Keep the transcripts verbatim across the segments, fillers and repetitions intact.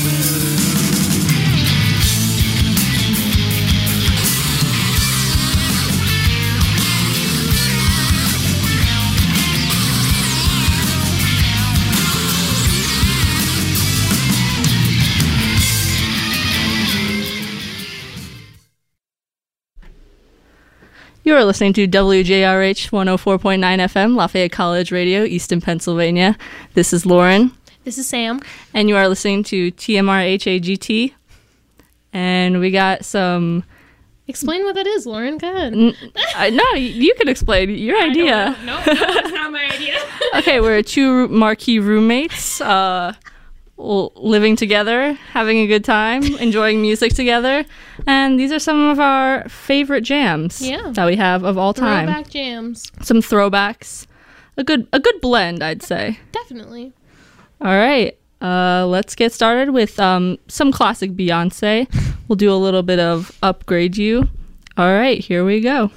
You are listening to W J R H one oh four point nine F M, Lafayette College Radio, Easton, Pennsylvania. This is Lauren. This is Sam. And you are listening to T M R H A G T. And we got some... Explain what that is, Lauren. Go ahead. N- uh, no, you can explain. Your idea. No, no, it's not my idea. Okay, we're two marquee roommates, uh, living together, having a good time, enjoying music together. And these are some of our favorite jams yeah. that we have of all time. Throwback jams. Some throwbacks. A good a good blend, I'd say. Definitely. All right. Uh, let's get started with um, some classic Beyonce. We'll do a little bit of Upgrade You. All right, here we go.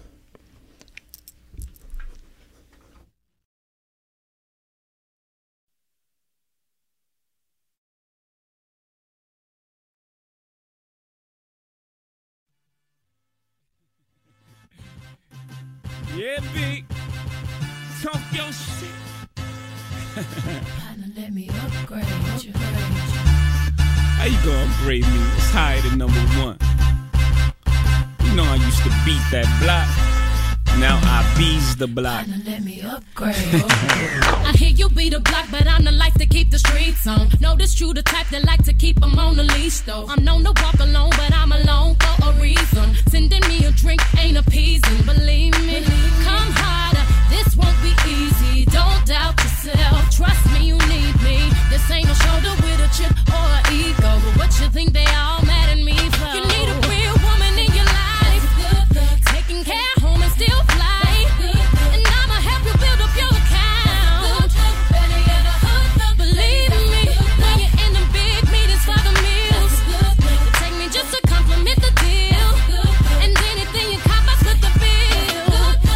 Yeah, big. Talk your shit. Partner, let me upgrade you. How you gonna upgrade me? It's higher than number one. You know I used to beat that block. Now I bees the block. Partner, let me upgrade. I hear you be the block, but I'm the life to keep the streets on. Know this true, the type that like to keep them on the leash, though. I'm known to walk alone, but I'm alone for a reason. Sending me a drink ain't appeasing, believe me. Come harder, this won't be easy. Don't doubt yourself, trust me, you need me. This ain't no shoulder with a chip or an ego. But what you think they all mad at me for? You need a real woman in your life, taking care home and still fly. And I'ma help you build up your account. Believe me, when you're in the big meetings for the meals, you take me just to compliment the deal. And anything you cop, I split the bill.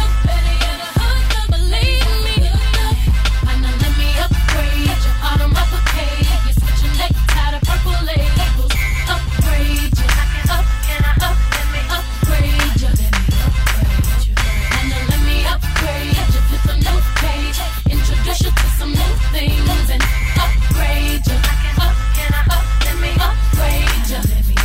Believe me, partner, let me upgrade you. Autumn uppercate, you're switching necktie to purple labels. Upgrade you, up, can I up, let me upgrade you. Partner, let me upgrade you, flip a new page, introduce you to some new things and upgrade you. Up, can I up, let me upgrade you.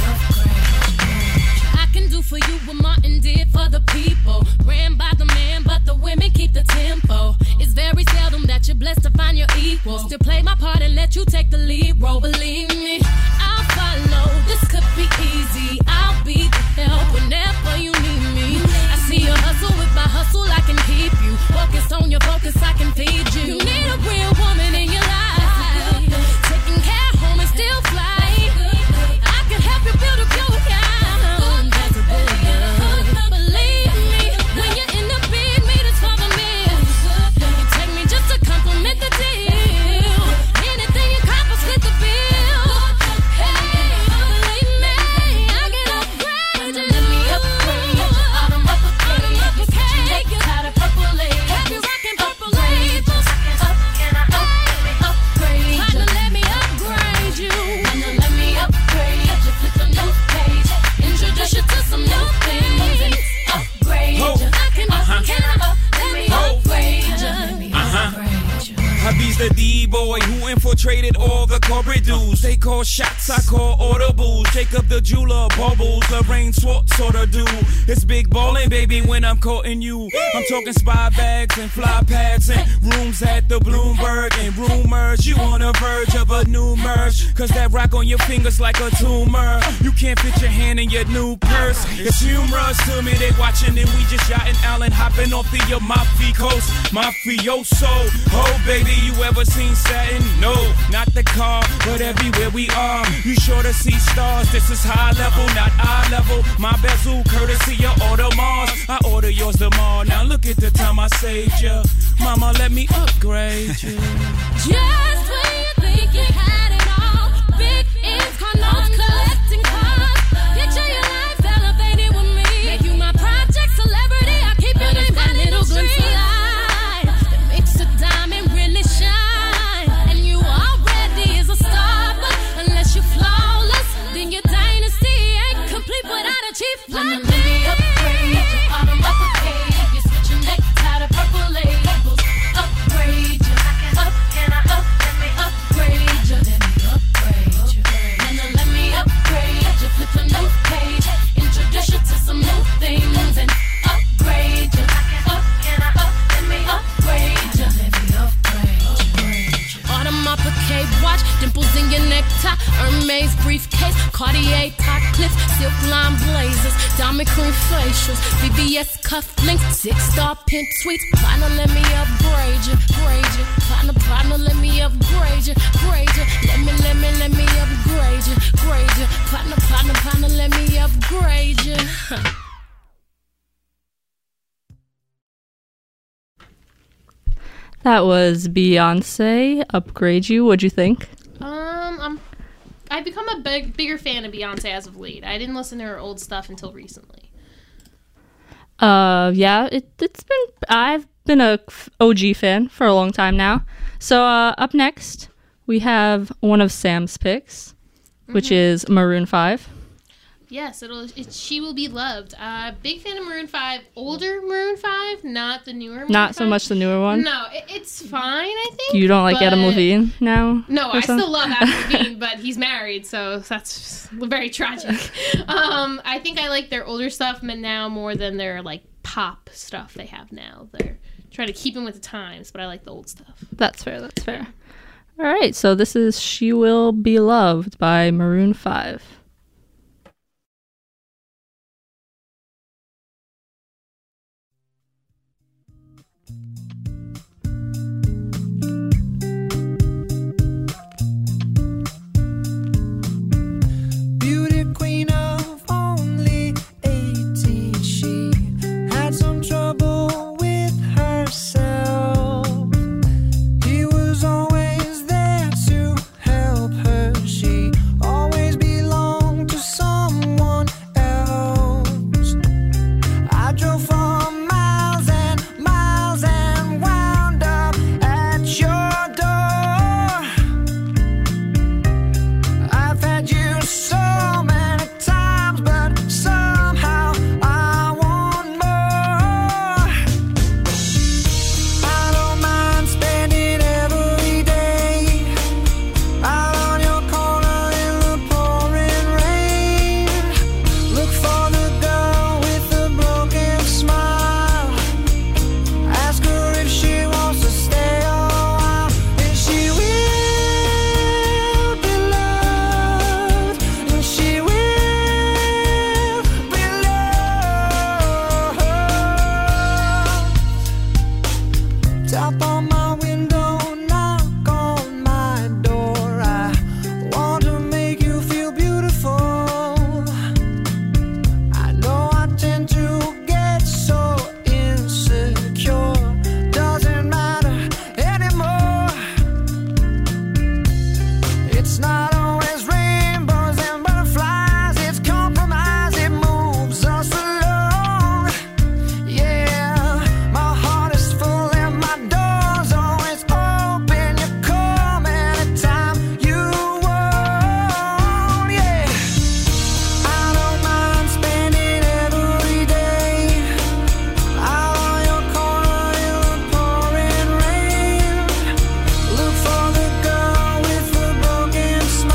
I can do for you what Martin did for the people. Ran by the man, but the women keep the tempo. It's very seldom that you're blessed to find your equal. Still play my part and let you take the lead role. Believe me, I'll follow. This could be easy. I'll be the help whenever you need me. I see you hustle with my hustle. I can keep you focus on your focus. I can feed you. You need a real woman in your life, taking care home and still fly. I can help you build up your account. That's a billion. Believe me, when you're in the big meetings for the meals, you take me just to compliment the deal. Anything you cop, I split the bill. Hey, believe me, I can upgrade you. Let me upgrade you. Autumn uppercate, you're switching necktie to purple labels. Have you rocking purple labels? Up, can I up, let me upgrade you. Partner, let me upgrade you. Partner, let me upgrade you. Flip a new page, introduce you to some new things and upgrade Ho. you. I can Uh-huh. up, can I up, let me Ho. upgrade you. Uh-huh. Hubby's the D-boy who infiltrated all the corporate dudes. They call shots, I call audibles. Jacob the jeweler, bubbles, Lorraine Swartz sorta do. It's big ballin', baby, when I'm courting you. I'm talking spy bags and fly pads and rooms at the Bloomberg and rumors. You on the verge of a new merge, cause that rock on your fingers like a tumor. You can't fit your hand in your new purse. It's humorous to me, they watching and we just yachting Allen, hopping off the Amalfi Coast. Mafioso, oh baby, you ever seen satin? No, not the car, but everywhere we are. You sure to see stars, this is high level, not eye level. My bezel, courtesy of Audemars. I order yours tomorrow, now look at the time I saved ya. Mama, let me upgrade you. Just when you think you had it all, big ends, condoms, collecting cars. Picture your life elevated with me. Make you my project celebrity. I keep your name by little glimpse of light that makes a diamond really shine. And you already is a star, but unless you Hermes briefcase, Cartier top clips, silk line blazers, diamond cream facials, V V S cufflinks, six star pimp suites. Partner, let me upgrade you, grade you. Partner, partner, let me upgrade you, grade you. Let me, let me, let me upgrade you, grade you. Partner, partner, partner, let me upgrade you. That was Beyonce, Upgrade You. What'd you think? Um, I'm, I've become a big, bigger fan of Beyonce as of late. I didn't listen to her old stuff until recently. Uh, yeah, it, it's been, I've been a O G fan for a long time now. So, uh, up next, we have one of Sam's picks, which Mm-hmm. is Maroon five. Yes, it'll. It, she will be loved. Uh, big fan of Maroon five. Older Maroon five, not the newer Maroon Not so five. much the newer one. No, it, it's fine, I think. You don't like Adam but- Levine now? No, or I something? still love Adam Levine, but he's married, so that's very tragic. Um, I think I like their older stuff now more than their like pop stuff they have now. They're trying to keep in with the times, but I like the old stuff. That's fair, that's fair. All right, so this is She Will Be Loved by Maroon five. Beauty queen of only eighteen, she had some trouble with herself. He was always there to help her. She always belonged to someone else. I drove for miles and miles and wound up at your door. I've had you so many times, but somehow I want more. I don't mind spending every day out on your corner in the pouring rain. Look for the girl with the broken smile. Ask her if she wants to stay a while, and she will be loved, and she will be loved. Tap on my window, knock on my door. I want to make you feel beautiful. I know I tend to get so insecure. Doesn't matter anymore. It's not always rainbows and butterflies. It's compromise. It moves us along. Yeah, my heart is full and my door's always open. You come anytime you want. Yeah, I don't mind spending every day out on your corner in the pouring rain. Look for the girl with the broken smile.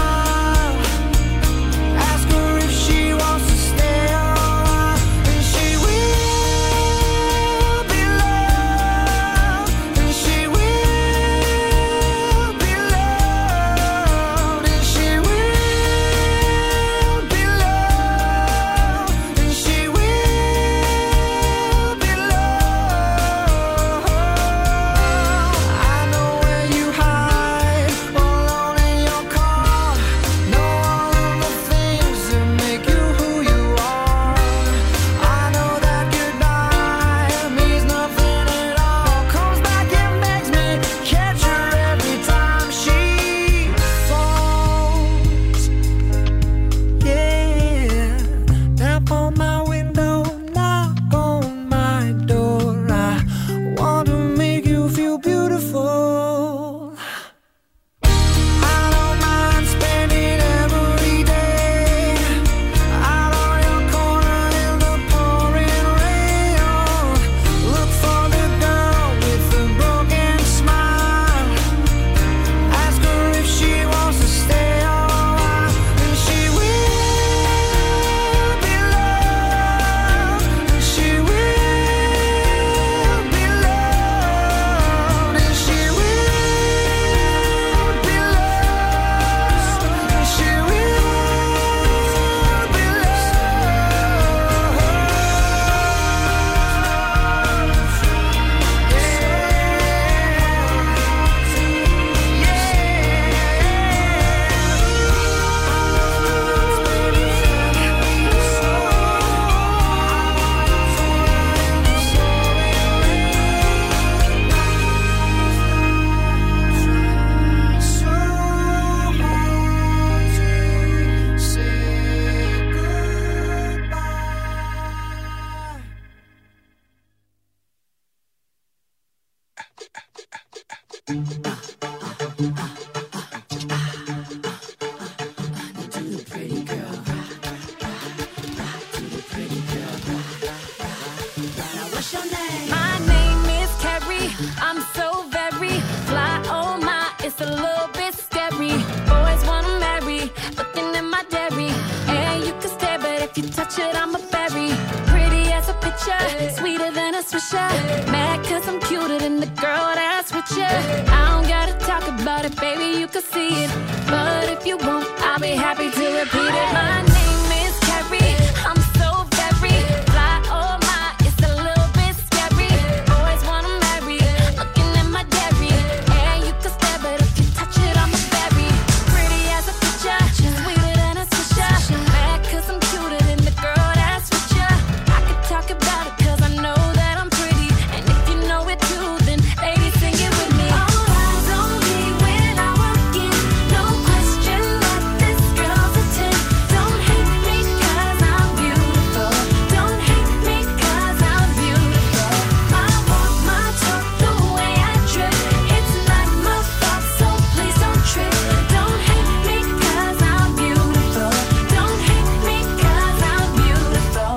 I don't gotta talk about it, baby, you can see it. But if you won't, I'll be happy to repeat it. My name is Carrie, I'm so very fly, oh my, it's a little bit scary. Boys wanna marry, looking at my dairy. And you can stare, but if you touch it, I'm a berry. Pretty as a picture, sweeter than a swisher. Mad cause I'm cuter than the girl that's with ya. I could talk about it cause I know that I'm pretty. And if you know it too, then ladies sing it with me. All eyes on me when I walk in. No question that this girl's a ten. Don't hate me cause I'm beautiful. Don't hate me cause I'm beautiful. My walk, my talk, the way I trip. It's not my fault, so please don't trip. Don't hate me cause I'm beautiful. Don't hate me cause I'm beautiful.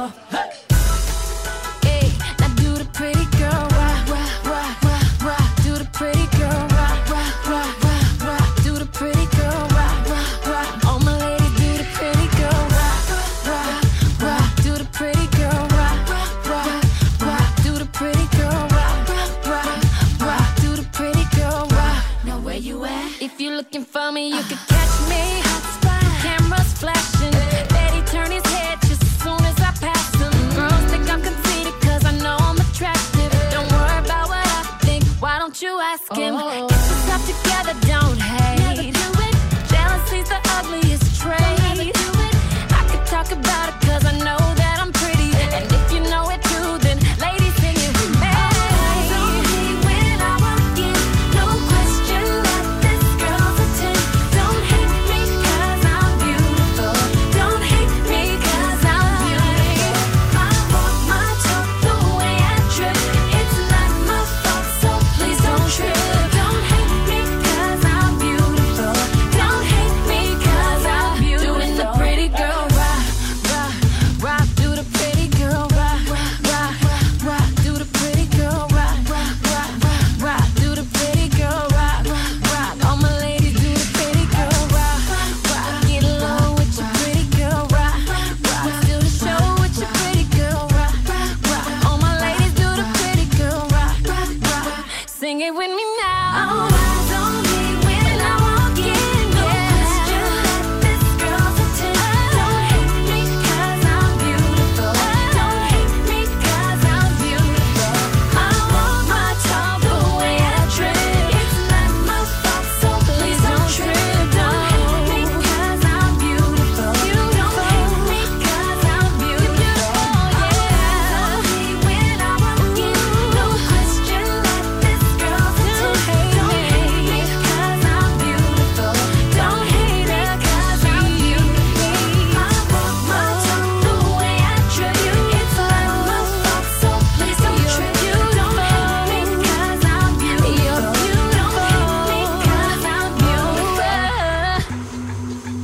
Hey, now do the pretty girl rock, rock, rock, rock, rock. Do the pretty girl rock, rock, rock, rock, rock. Do the pretty girl rock, rock, rock. All my ladies do the pretty girl rock, rock, rock. Do the pretty girl rock, rock, rock. Do the pretty girl rock, rock, rock. Do the pretty girl rock. Now where you at? If you're looking for me, you can catch me. Cameras flashing, Betty turn his head just as soon as I pass him. Girls think I'm conceited cause I know I'm attractive. Don't worry about what I think, why don't you ask him? Get yourself together, don't hate. Jealousy's the ugliest trait. I could talk about it cause I know that I'm pretty. And if you know it too, then ladies sing it with me. Eyes on me when I walk in. No question that this girl's a ten. Don't hate me cause I'm beautiful. Don't hate me cause I'm beautiful. My walk, my talk, the way I trip. It's not my fault, so please don't trip. Don't hate me cause I'm beautiful. Don't hate me cause I'm beautiful. Doing the pretty girl rock, rock, rock. Do the pretty girl rock, rock, rock. Do the pretty girl rock, rock, rock. Do the pretty girl rock, rock. All my ladies do the pretty girl rock, rock. Get along with your pretty girl rock, rock. Do the show with your pretty girl rock, rock. All my ladies do the pretty girl rock, rock. Sing it with me now. All eyes on me when I walk in. No question that this girl's a ten. Don't hate me cause I'm beautiful. Don't hate me cause I'm beautiful. I walk my talk the way I trip. It's not my fault, so please don't trip. Don't hate me cause I'm beautiful. Don't hate me cause I'm beautiful. Yeah. On me when I walk in. No question that this girl's a ten. Don't hate me cause I'm beautiful. Don't hate me cause I'm beautiful. I walk my talk the way I trip. It's not my fault, so please don't trip. Don't hate me cause I'm beautiful. Don't hate me cause I'm beautiful.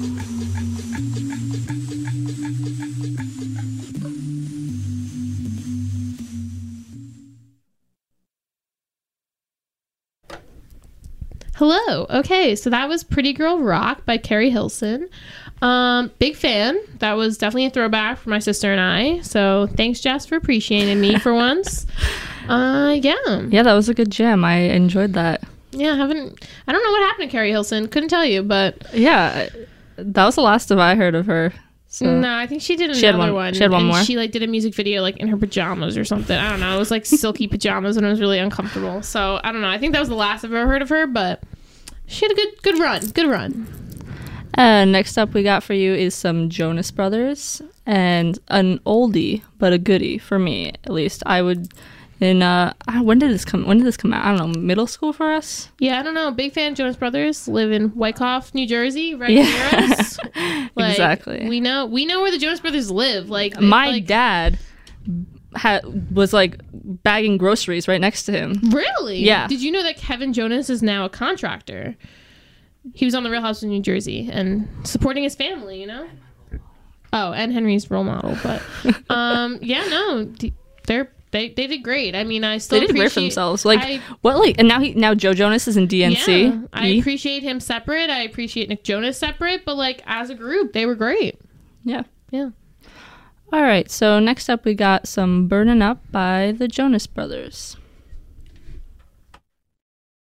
Hello. Okay, so that was Pretty Girl Rock by Carrie Hilson. Um, big fan. That was definitely a throwback for my sister and I. So thanks, Jess, for appreciating me for once. Uh, yeah. Yeah, that was a good jam. I enjoyed that. Yeah, I haven't... I don't know what happened to Carrie Hilson. Couldn't tell you, but... Yeah, that was the last of I heard of her. So. No, I think she did another She had one- one. she had one and more. She like did a music video like in her pajamas or something. I don't know. It was like silky pajamas and it was really uncomfortable. So I don't know. I think that was the last I've ever heard of her, but she had a good good run. Good run. And next up we got for you is some Jonas Brothers and an oldie but a goodie for me at least. I would in uh when did this come when did this come out? I don't know, middle school for us? Yeah, I don't know. Big fan of Jonas Brothers. Live in Wyckoff, New Jersey, right Yeah. near us. Like, Exactly. We know we know where the Jonas Brothers live. Like My like, dad ha- was like bagging groceries right next to him. Really? Yeah. Did you know that Kevin Jonas is now a contractor? He was on The Real House of New Jersey and supporting his family, you know? Oh, and Henry's role model. But, um, yeah, no, d- they're, they, they did great. I mean, I still They did great for appreciate- themselves. Like I- what like and now he now Joe Jonas is in D N C. Yeah, I He- appreciate him separate. I appreciate Nick Jonas separate. But, like, as a group, they were great. yeah. Yeah. All right, so next up we got some Burnin' Up by the Jonas Brothers.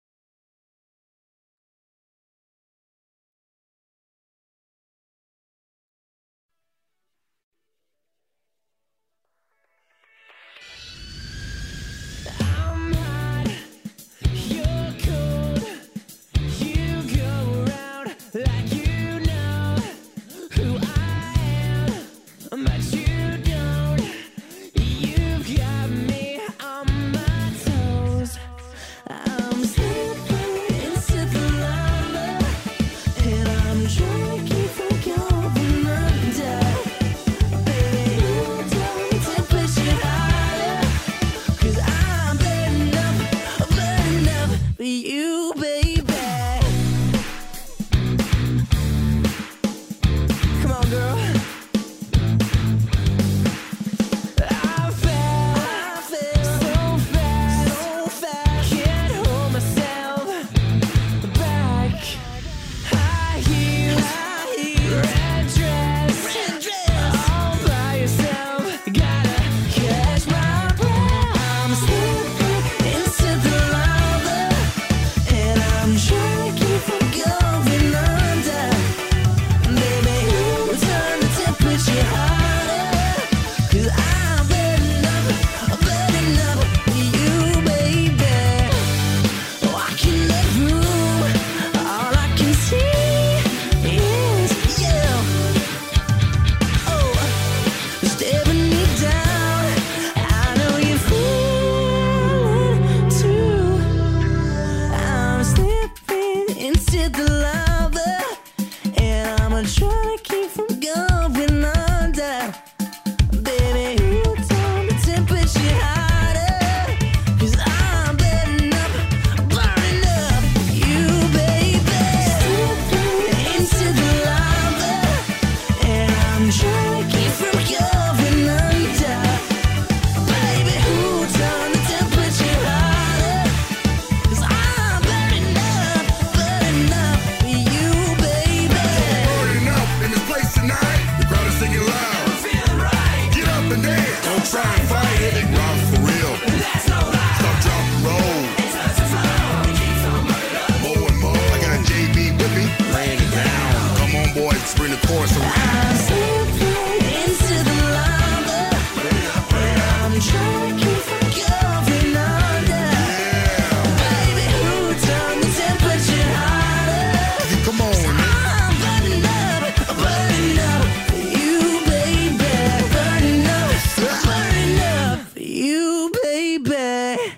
the chorus. So I slip into the lava. I'm trying to keep from going under. Baby, who turned the temperature hotter? come on, man. I'm burning up, burning up for you, baby. Burning up, burning up for you, baby.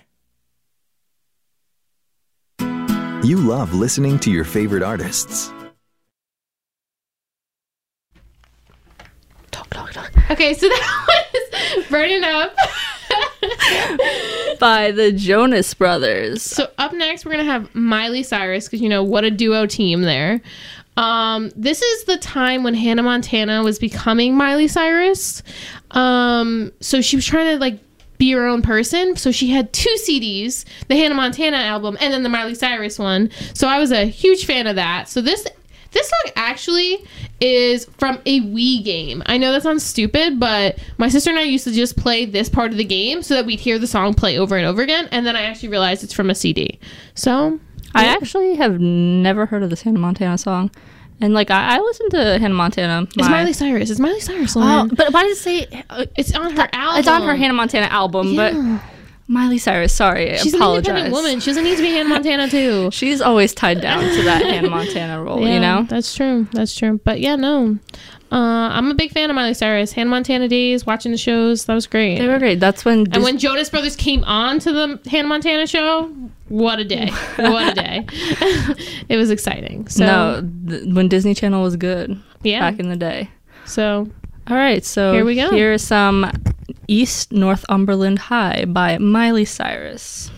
You love listening to your favorite artists. Talk, talk, talk. Okay, so that was Burning Up. By the Jonas Brothers. So up next, we're going to have Miley Cyrus, because, you know, what a duo team there. Um, this is the time when Hannah Montana was becoming Miley Cyrus. Um, so she was trying to, like, be her own person. So she had two C Ds, the Hannah Montana album and then the Miley Cyrus one. So I was a huge fan of that. So this this song actually is from a Wii game. I know that sounds stupid, but my sister and I used to just play this part of the game so that we'd hear the song play over and over again. And then I actually realized it's from a C D. So I actually have never heard of this Hannah Montana song. And, like, I, I listened to Hannah Montana. It's my- Miley Cyrus. It's Miley Cyrus. Oh, Lauren. but why does it say... Uh, It's on her album. It's on her Hannah Montana album, Yeah. but... Miley Cyrus, sorry, I She's apologize. an independent woman. She doesn't need to be Hannah Montana, too. She's always tied down to that Hannah Montana role, Yeah, you know? That's true. That's true. But, yeah, no. Uh, I'm a big fan of Miley Cyrus. Hannah Montana days, watching the shows. That was great. They were great. That's when... And Dis- when Jonas Brothers came on to the Hannah Montana show, what a day. What a day. It was exciting. So, no, th- when Disney Channel was good yeah. back in the day. So, All right, so Here we go. Here's some East Northumberland High by Miley Cyrus.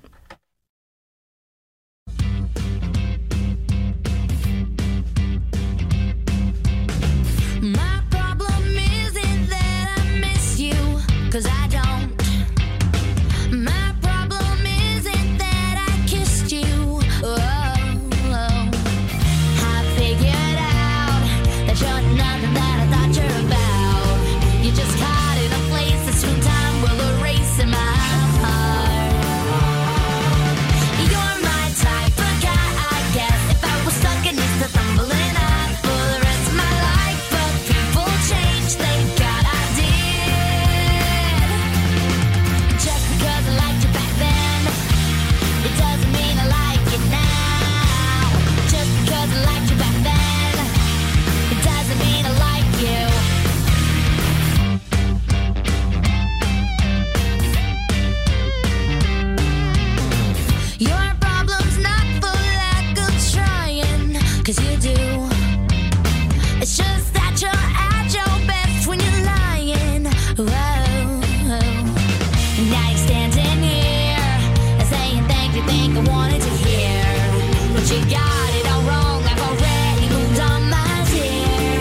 My problem isn't that I miss you, 'cause I don't. My problem isn't that I kissed you. Oh, oh. I figured out that you're nothing that I thought you're about. You're just caught in a place that soon time will erase in my heart. You're my type of guy, I guess. If I was stuck in this tumbling up for the rest of my life, but people change, thank God I did. Just because I liked you back then, it doesn't mean I like you now. Just because I liked you back then, it doesn't mean I like you. Your problem's not for lack of trying, 'cause you do. It's just that you're at your best when you're lying. Whoa, now you're standing here and saying thank you, think I wanted to hear. But you got it all wrong, I've already moved on, my dear.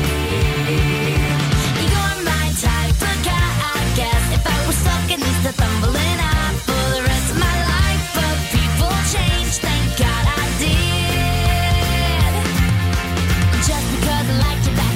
You're my type of guy, I guess. If I was stuck in this tumbling up for the rest of my life, but people change, thank God I did. Just because I liked you back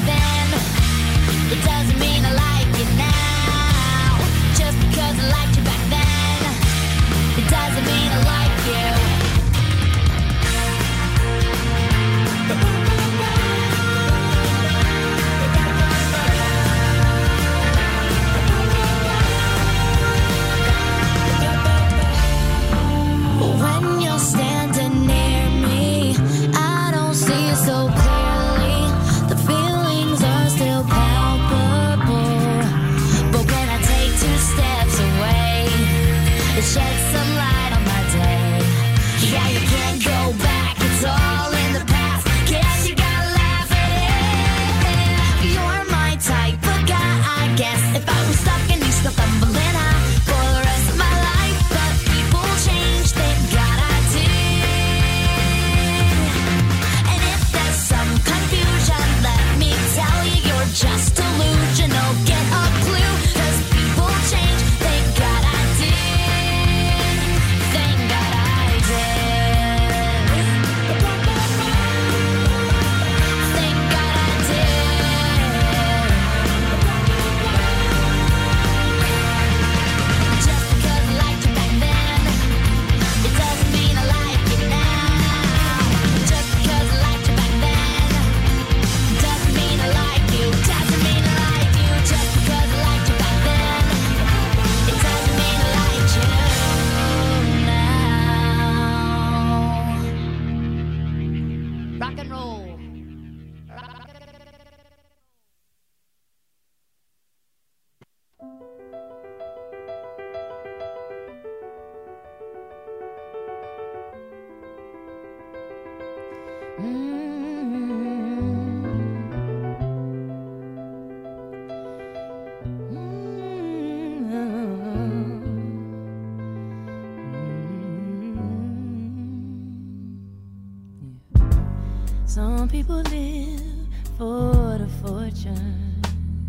people live for the fortune.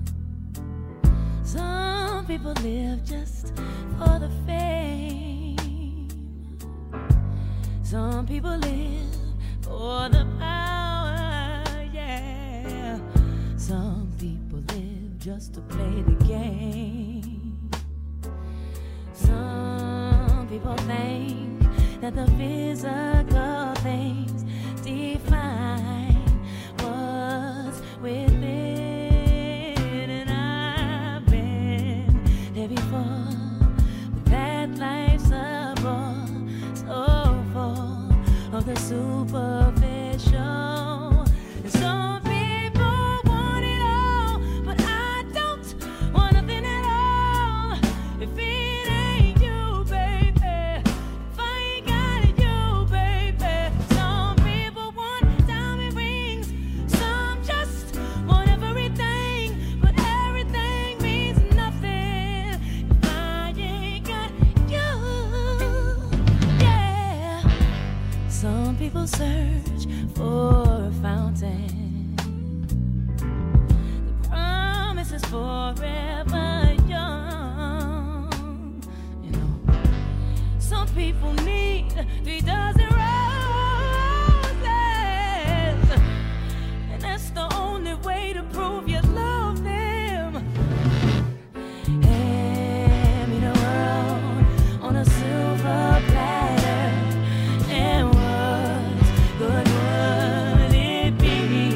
Some people live just for the fame. Some people live for the power, yeah. Some people live just to play the game. Some people think that the physical things define what's within, and I've been there before, but that life's a bore so full of the superficial. And some people want it all, but I don't want nothing at all. If it ain't you, baby, if I ain't got it, you, baby. Some people want diamond rings, some just want everything, but everything means nothing if I ain't got you. Yeah. Some people search for a fountain. The promise is forever young. You know, some people need three dozen roses, and that's the only way to prove you love them. Hand me the world on a silver platter, and what good would it be?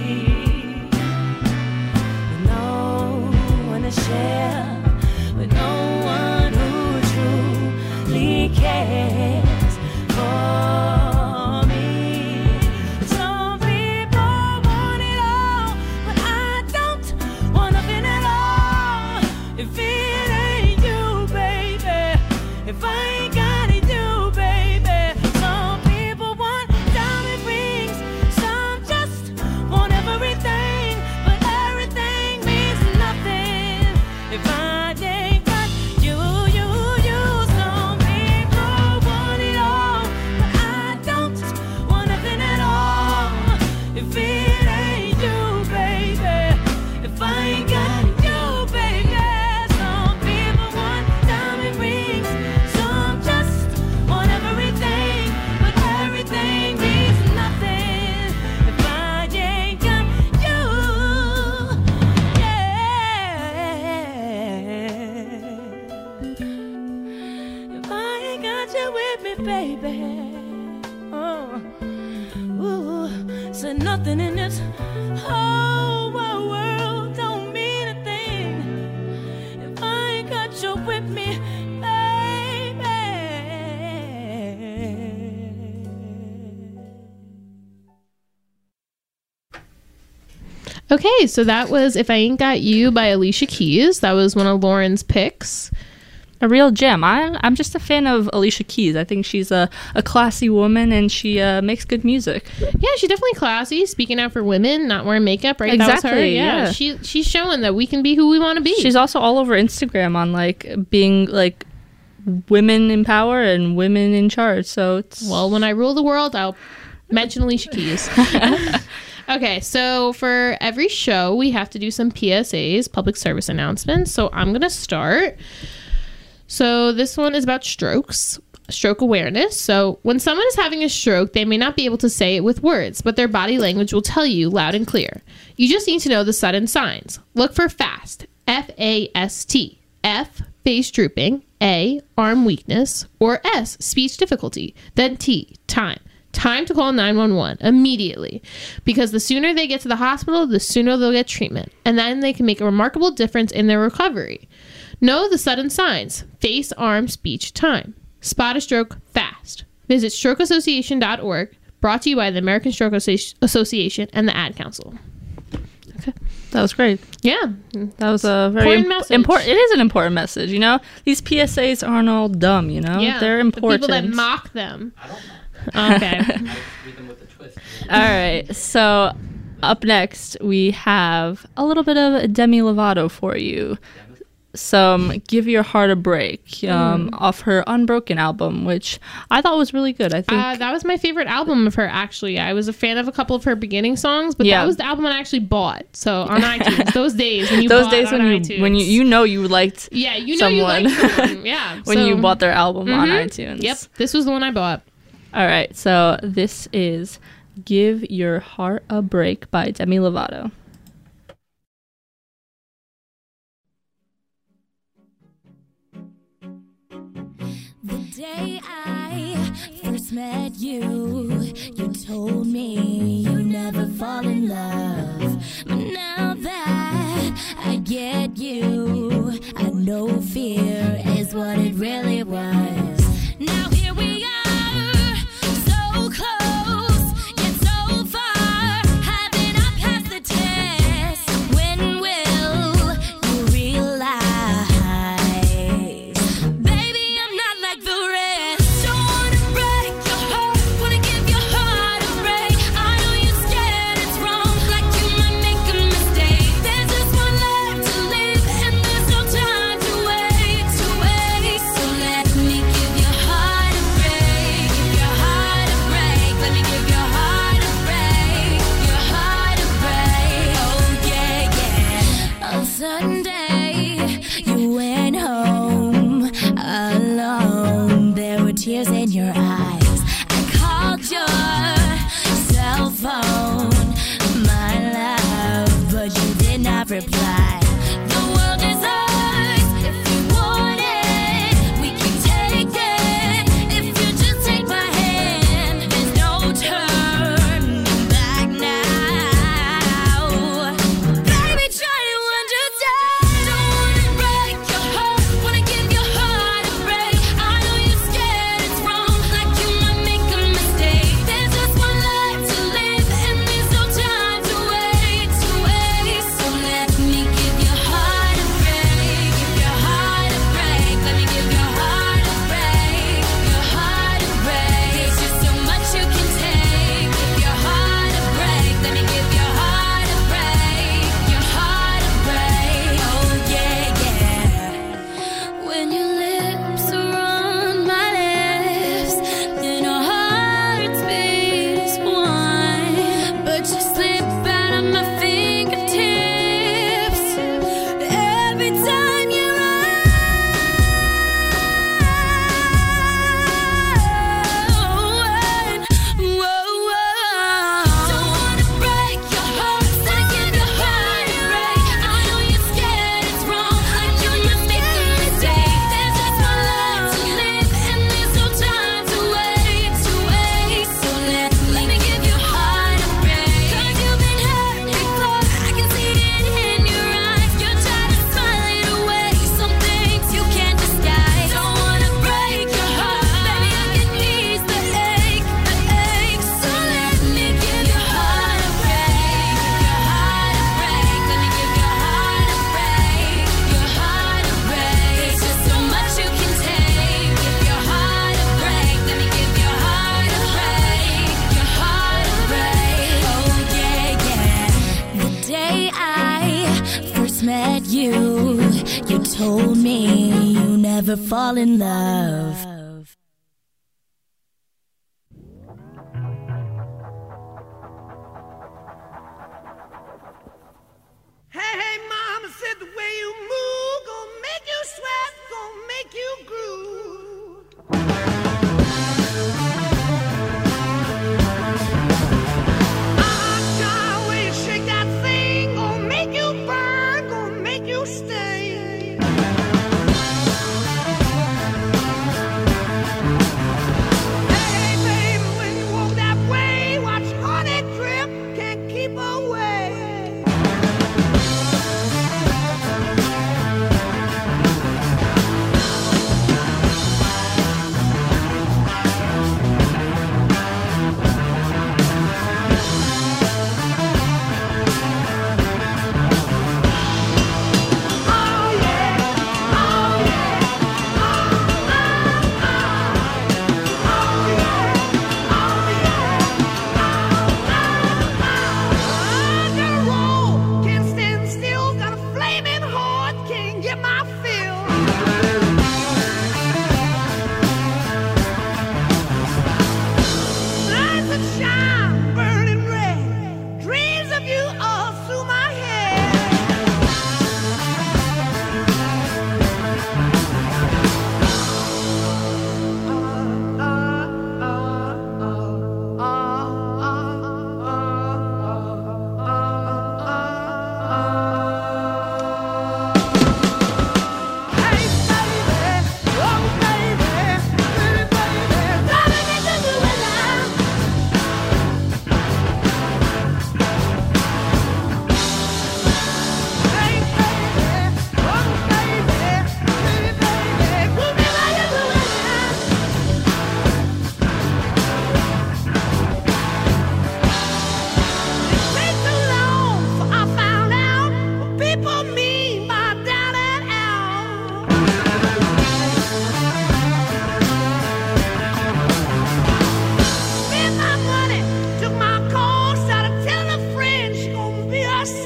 With no one to share, with no one who truly cares for me. Some people want it all, but I don't want nothing at all. If it ain't you, baby, if I ain't got it, you, baby. Some people want diamond rings, some just want everything, but everything means nothing if I ain't got you, you, you. Some people want it all, but I don't want nothing at all. If it ain't you, baby, if I ain't got you, baby. Some people want diamond rings, some just want everything, but everything means nothing if I ain't got you. Yeah. If I ain't got you with me, baby. Oh, ooh, so nothing in this whole wide world don't mean a thing if I ain't got you with me, baby. Okay, so that was If I Ain't Got You by Alicia Keys. That was one of Lauren's picks. A real gem. I, I'm just a fan of Alicia Keys. I think she's a, a classy woman, and she uh, makes good music. Yeah, she's definitely classy, speaking out for women, not wearing makeup, right? That was her. Exactly, Yeah. yeah. She, she's showing that we can be who we want to be. She's also all over Instagram on like being like women in power and women in charge. So it's Well, when I rule the world, I'll mention Alicia Keys. Okay, so for every show, we have to do some P S As, public service announcements. So I'm going to start. So this one is about strokes, stroke awareness. So when someone is having a stroke, they may not be able to say it with words, but their body language will tell you loud and clear. You just need to know the sudden signs. Look for FAST, F A S T. F, face drooping. A, arm weakness. Or S, speech difficulty. Then T, time. Time to call nine one one immediately, because the sooner they get to the hospital, the sooner they'll get treatment, and then they can make a remarkable difference in their recovery. Know the sudden signs: face, arm, speech, time. Spot a stroke fast. Visit stroke association dot org, brought to you by the American Stroke Associ- Association and the Ad Council. Okay. that was great. Yeah. That was a very Important imp- message. important. It is an important message. You know, these P S As aren't all dumb. You know, Yeah. they're important. The people that mock them. Okay. All right, so up next we have a little bit of Demi Lovato for you. some Give Your Heart a Break um, Mm. off her Unbroken album, which I thought was really good. I think Uh, that was my favorite album of her, actually. I was a fan of a couple of her beginning songs, but Yeah. that was the album I actually bought. So on iTunes, those days when you those bought days on when you iTunes. when you you know you liked yeah, you know someone. you like someone. Yeah, when so- you bought their album on Mhm. iTunes. Yep, this was the one I bought. All right, so this is Give Your Heart a Break by Demi Lovato. The day I first met you, you told me you never fall in love. But now that I get you, I know fear is what it really was. Now here we are, so close, yet so far. Haven't I passed the test? When will you realize? Baby, I'm not like the rest. Don't wanna break your heart, wanna give your heart a break. I know you're scared it's wrong, like you might make a mistake. There's just one life to live, and there's no time to wait, to wait. So let me give your heart a break, give your heart a break. Let me give your heart a break, your heart a break. Oh yeah, yeah. On Sunday, you went home alone. There were tears in your eyes. I called your cell phone, my love, but you did not reply. The world is ours if you want it. We can take it if you just take my hand. There's no turning back now. Baby, try to understand. Don't wanna break your heart, wanna give your heart a break. I know you're scared it's wrong, like you might make a mistake. There's just one life to live, and there's no time to wait, to wait. So let me give your heart a break, give your heart a break. Let me give your heart a break, your heart a break. There's just so much you can take. Give your heart a break. Let me give your heart a break, your heart a break. Oh yeah, yeah. When your lips are on my lips, then our hearts beat as one. But you slip out of my fingertips every time you're on. Whoa, whoa. Don't wanna break your heart, wanna give your heart a break. I know you're scared it's wrong, like you might make a mistake. There's just one life to live, and there's no time to wait, to wait. So let me give your heart a break. 'Cause you've been hurt before, I can see it in your eyes. You're trying to smile it away, some things you can't disguise. Don't wanna break your heart, baby, I can ease the ache, the ache. So let me give your heart a break, your heart a break. Let me give your heart a break, your heart a break. There's just so much you can take. Give your heart a break. Let me give your heart a break, your heart a break. Oh yeah, yeah. The day I first met you, you told me you never fall in love. Hey, hey, mama said the way you move gonna make you sweat, gonna make you groove. Ah, God, way you shake that thing, gonna make you burn, gonna make you stay.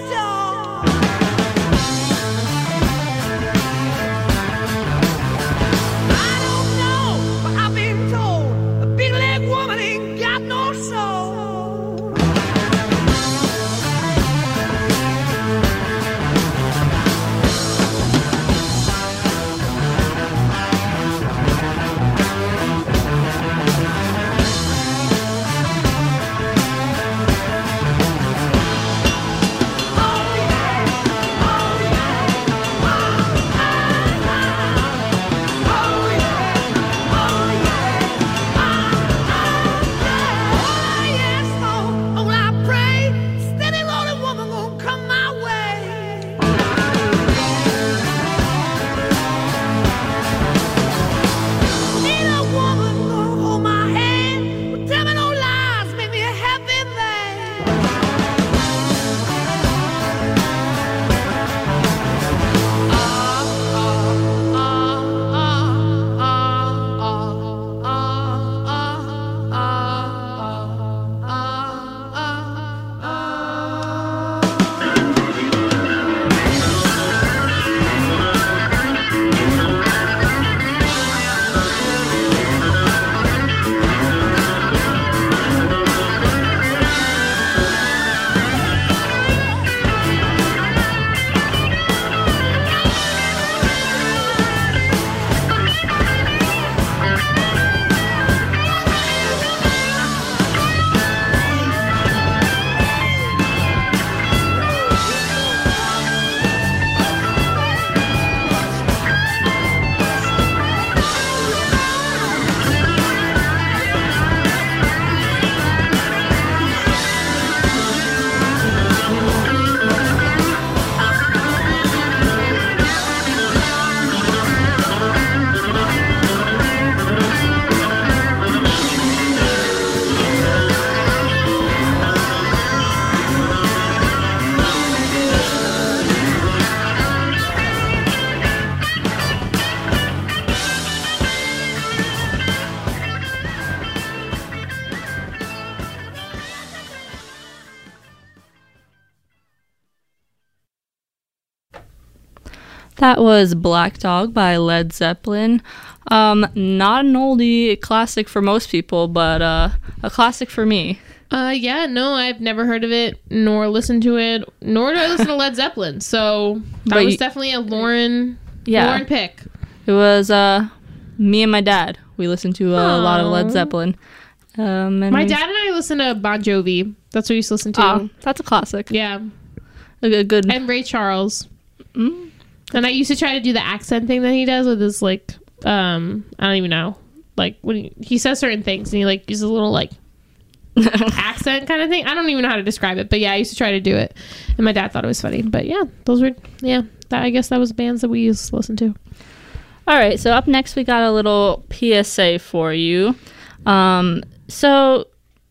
door. I don't know, but I've been told a big leg woman ain't got no soul. That was Black Dog by Led Zeppelin. Um, not an oldie, a classic for most people, but uh, a classic for me. Uh, yeah, no, I've never heard of it, nor listened to it, nor do I listen to Led Zeppelin. So that But was you- definitely a Lauren, Yeah. Lauren pick. It was uh, me and my dad. We listened to uh, a lot of Led Aw. Zeppelin. Um, and My we- dad and I listen to Bon Jovi. That's what we used to listen to. Oh, that's a classic. Yeah, A, a good. and Ray Charles. Mm. And I used to try to do the accent thing that he does with his like, um, I don't even know, like when he, he says certain things and he like uses a little like accent kind of thing. I don't even know how to describe it, but yeah, I used to try to do it, and my dad thought it was funny. But yeah, those were yeah. That, I guess that was bands that we used to listen to. All right, so up next we got a little P S A for you. Um, so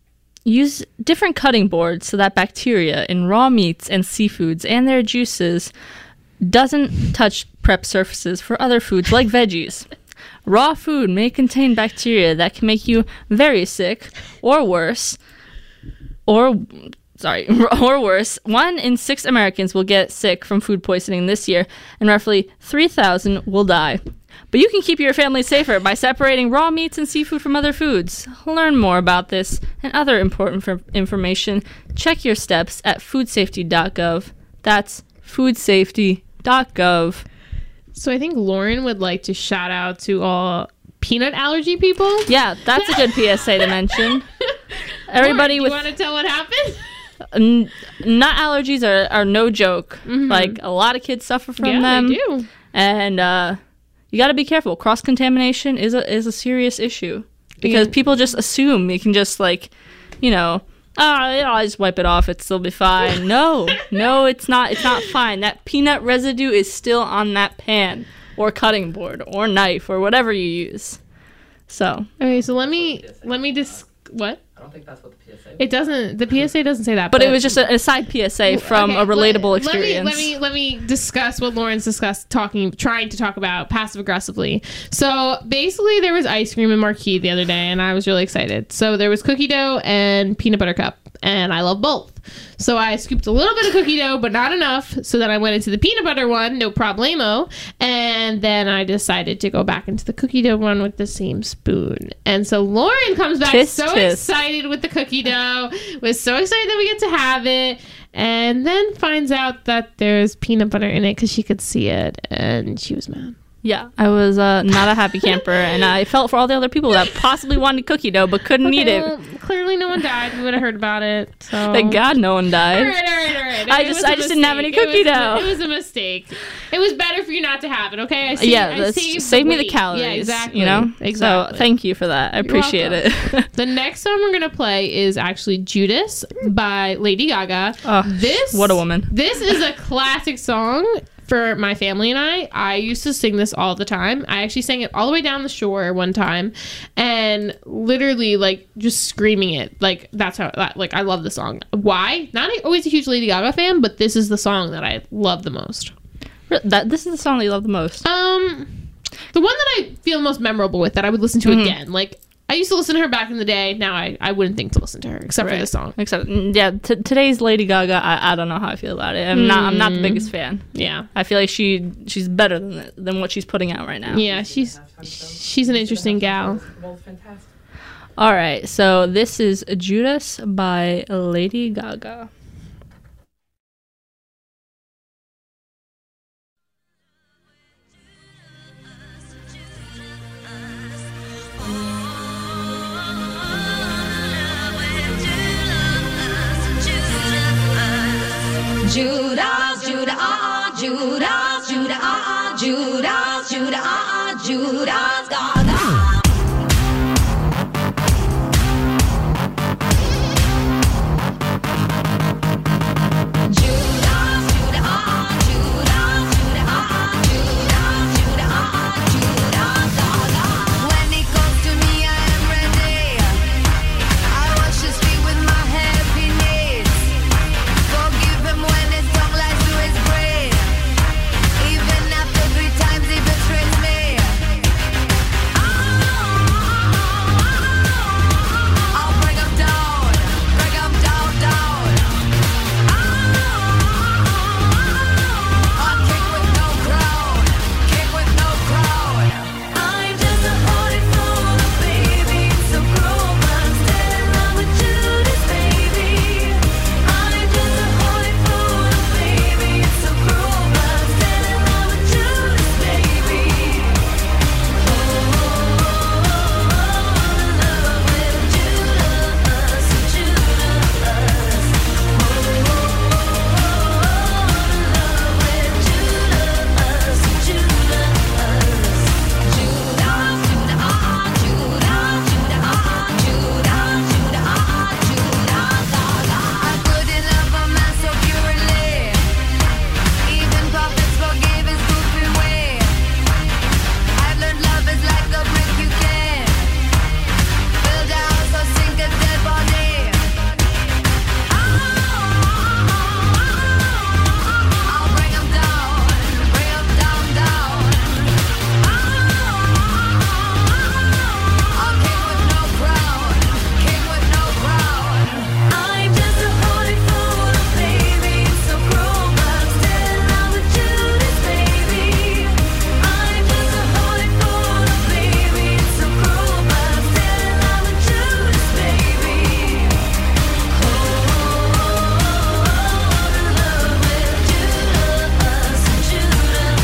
use different cutting boards so that bacteria in raw meats and seafoods and their juices doesn't touch prep surfaces for other foods like veggies. Raw food may contain bacteria that can make you very sick or worse. Or sorry, or worse. One in six Americans will get sick from food poisoning this year, and roughly three thousand will die. But you can keep your family safer by separating raw meats and seafood from other foods. Learn more about this and other important f- information. Check your steps at food safety dot gov. That's food safety dot gov. So I think Lauren would like to shout out to all peanut allergy people. Yeah, that's a good P S A to mention. Everybody Lauren, with you want to tell what happened? n- nut allergies are, are no joke. Like, a lot of kids suffer from yeah, them. they do. And uh, you got to be careful. Cross contamination is a is a serious issue because Yeah. people just assume you can just like, you know, oh, yeah, I'll just wipe it off. It'll be fine. No, no, it's not. It's not fine. That peanut residue is still on that pan or cutting board or knife or whatever you use. So Okay, so let me let me just what? I don't think that's what the P S A was. It doesn't. The P S A doesn't say that. But it was just a, a side P S A from Okay, a relatable let- experience. Let me, let me let me discuss what Lauren's discussed talking, trying to talk about passive aggressively. So basically, there was ice cream in Marquee the other day, and I was really excited. So there was cookie dough and peanut butter cup. and I love both. So I scooped a little bit of cookie dough, but not enough. So then I went into the peanut butter one, no problemo. And then I decided to go back into the cookie dough one with the same spoon. And so Lauren comes back Tisk, so tisk. excited with the cookie dough, was so excited that we get to have it, and then finds out that there's peanut butter in it because she could see it, and she was mad. Yeah, I was uh, not a happy camper, and I felt for all the other people that possibly wanted cookie dough but couldn't eat it. Well, clearly no one died. We would have heard about it. So. Thank God no one died. All right, all right, all right. I It just- was a I just didn't have any mistake. cookie It was a- dough. It was a mistake. It was better for you not to have it, okay? I saved, Yeah, I let's saved save me the weight. calories. Yeah, exactly. You know? Exactly. So thank you for that. I appreciate it. The next song we're going to play is actually Judas by Lady Gaga. Oh, this what a woman. This is a classic song for my family and I. I used to sing this all the time. I actually sang it all the way down the shore one time and literally like just screaming it. Like that's how that, like I love the song. Why? Not always a huge Lady Gaga fan, but this is the song that I love the most. That This is the song that you love the most. Um the one that I feel most memorable with that I would listen to Mhm. again. Like I used to listen to her back in the day. Now I, I wouldn't think to listen to her except for Right. this song. Except, mm, yeah, t- today's Lady Gaga, I, I don't know how I feel about it. I'm not I'm not the Mm. biggest fan. Yeah. I feel like she she's better than than what she's putting out right now. Yeah, she's she's an interesting gal. All right, so this is Judas by Lady Gaga. Judas, Judah, ah, ah, Judas, Judah, ah, ah, Judas, Judah, ah, ah, Judas, Gaga. Judas, Judah, ah, ah, Judas, Judah, ah, ah, Judas, Judah, ah, ah, Judas, Gaga. When he comes to me, I am ready. I wash his feet with my happy knees. Forgive him when his tongue lies to his brain. Even after three times he betrays me. I'll bring him down, bring him down, down. I'll kick with no crown, kick with no crown. I'm just a holy fool, baby. So cruel, but I'm still in love with Judas, baby. I'm just a holy fool, baby. So cruel, but I'm still in love with Judas, baby. Oh, love with Judas, Judas. I'll bring 'em down, bring 'em down, down. I'll kick with no crown, kick with no crown. I'm just a holy fool, baby. So cruel, but I'm still in love with Judas, baby. I'm just a holy fool, baby. So cruel, but I'm still in love with Judas, baby. Oh, love with Judas, Judas.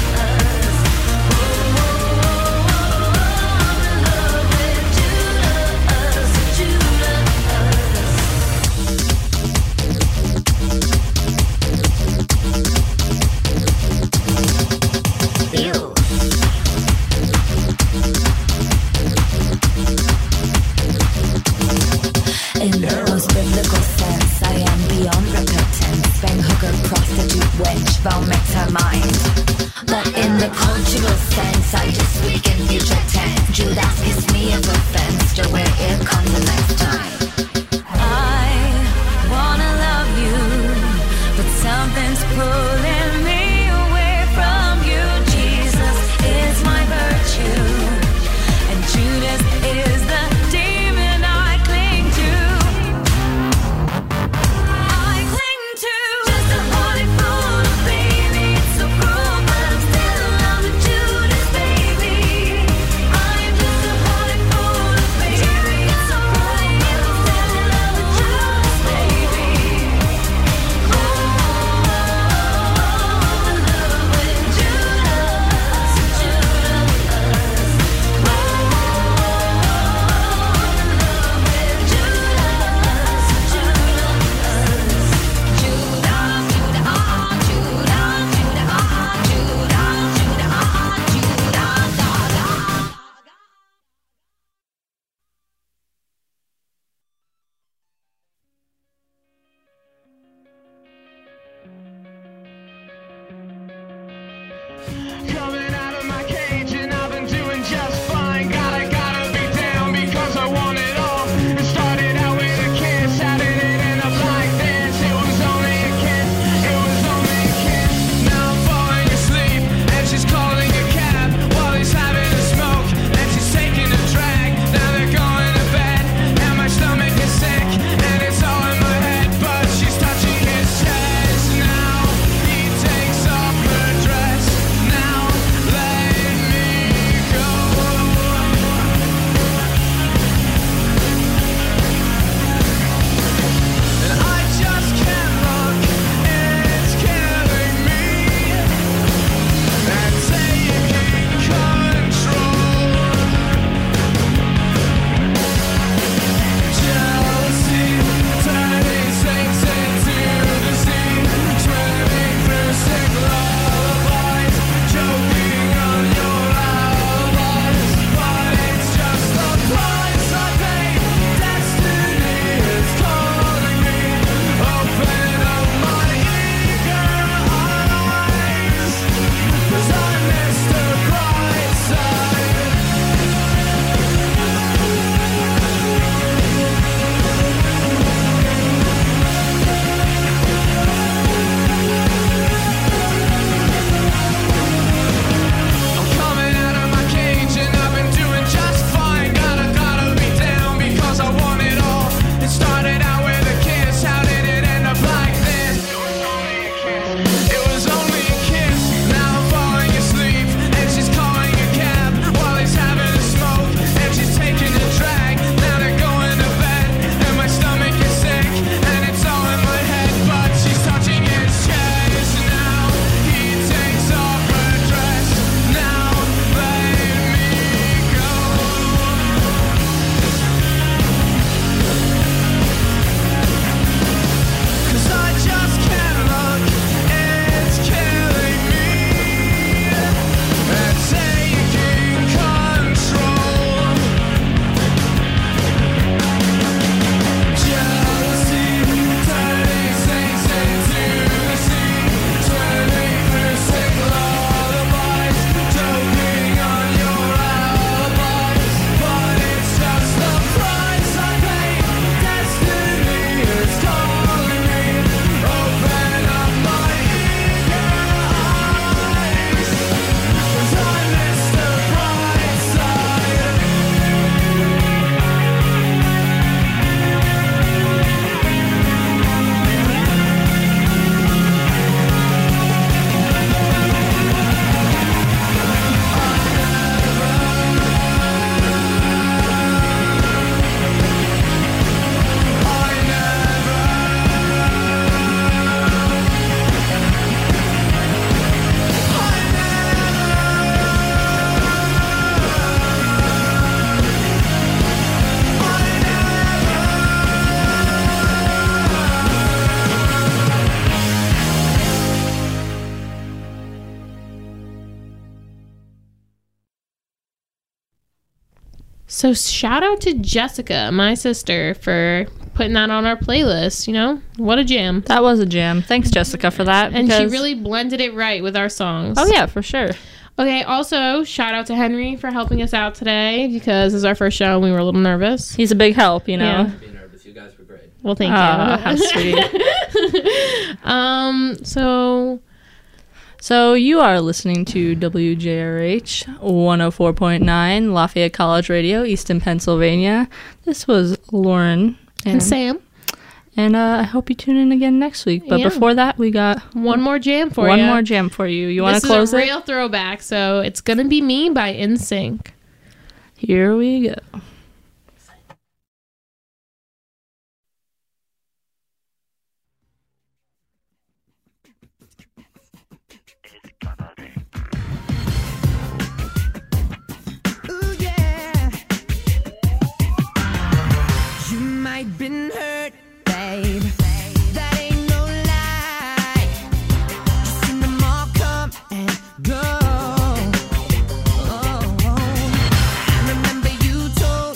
In the most biblical sense, I am beyond repentance. Bang hooker, prostitute, wench, vomit her mind. But in the cultural sense, I just speak in future tense. Judas kiss me of offense, to where it comes the next time. I wanna love you, but something's pulling me away from you. Jesus is my virtue, and Judas is the demon I cling to. Coming out of my cage and I've been doing just fine. Gotta, gotta be down because I want it all. It started out with a kiss, how did it end up like this? It was only a kiss, it was only a kiss. Now I'm falling asleep and she's calling a cab while he's having a smoke and she's taking a drag. Now they're going to bed and my stomach is sick and it's all in my head, but she's touching his chest. Now he takes off her dress. Now let me go. And I just can't look, it's killing me. And taking control. Jealousy, turning saints into the sea, swimming through sick lullabies, choking on your alibis. But it's just the price I pay. Destiny is calling me. Open up my eager eyes, 'cause I missed the bright side. I'm coming out of my cage and I've been doing just fine. Gotta, gotta be down because I want it all. It started out with a kiss, how did it end up like this? It was only a kiss, it was only a kiss. Now I'm falling asleep and she's calling a cab while he's having a smoke and she's taking a drag. Now they're going to bed and my stomach is sick and it's all in my head, but she's touching his chest. Now he takes off her dress. Now let me go. 'Cause I just can't look, it's killing me. And taking control. Jealousy, turning saints into the sea, swimming through sick lullabies, choking on your alibis. But it's just the price I pay. Destiny is calling me. Open up my eager eyes, 'cause I missed the bright side. So shout out to Jessica, my sister, for putting that on our playlist. You know, what a jam. That was a jam. Thanks, Jessica, for that. And she because- really blended it right with our songs. Oh, yeah, for sure. Okay, also, shout out to Henry for helping us out today because this is our first show and we were a little nervous. He's a big help, you know. Yeah. Be nervous. You guys were great. Well, thank Ah, you. how sweet. um, so... So you are listening to W J R H one oh four point nine Lafayette College Radio, Easton, Pennsylvania. This was Lauren And Sam. And uh, I hope you tune in again next week. But Yeah. before that, we got One more jam for one you. more jam for you. You want to close This is a it? real throwback, so it's Gonna Be Me by N Sync. Here we go. Ooh, yeah. You might been hurt, babe. That ain't no lie. You seen them all come and go. Oh, I remember you told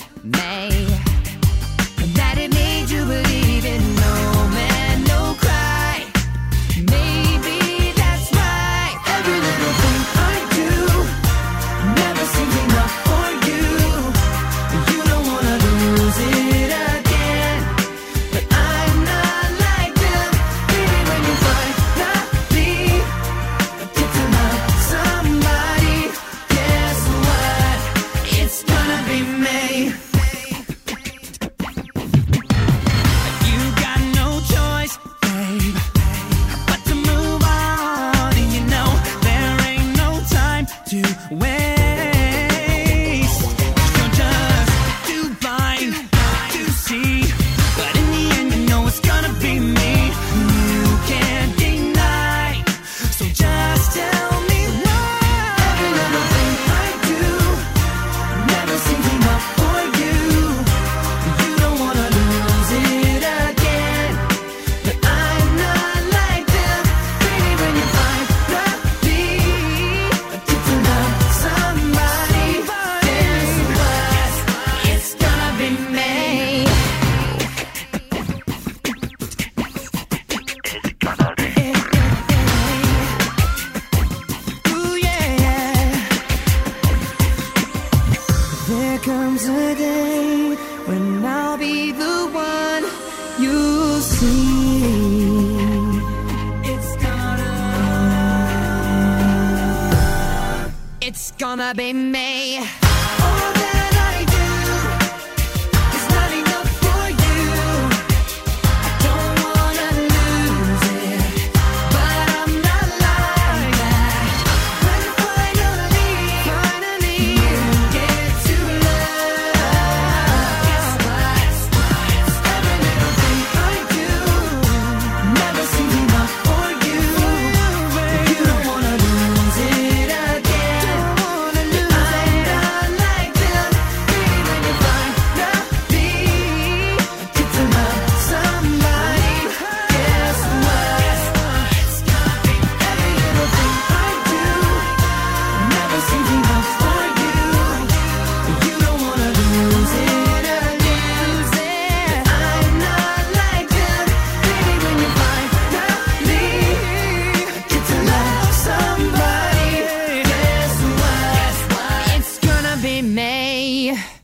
It's gonna be me. All that I do is not enough for you. I don't wanna lose it, but I'm not like that. When finally, finally you get to love, guess what? Every little thing I do never seems enough for you. You don't wanna lose it again. I'm not like them. Baby, when you finally get to love somebody, guess what? Every little thing I do never seems enough for you. You don't wanna lose it again. I'm not like them. Baby, when you finally get to love somebody, guess what? It's gonna be me.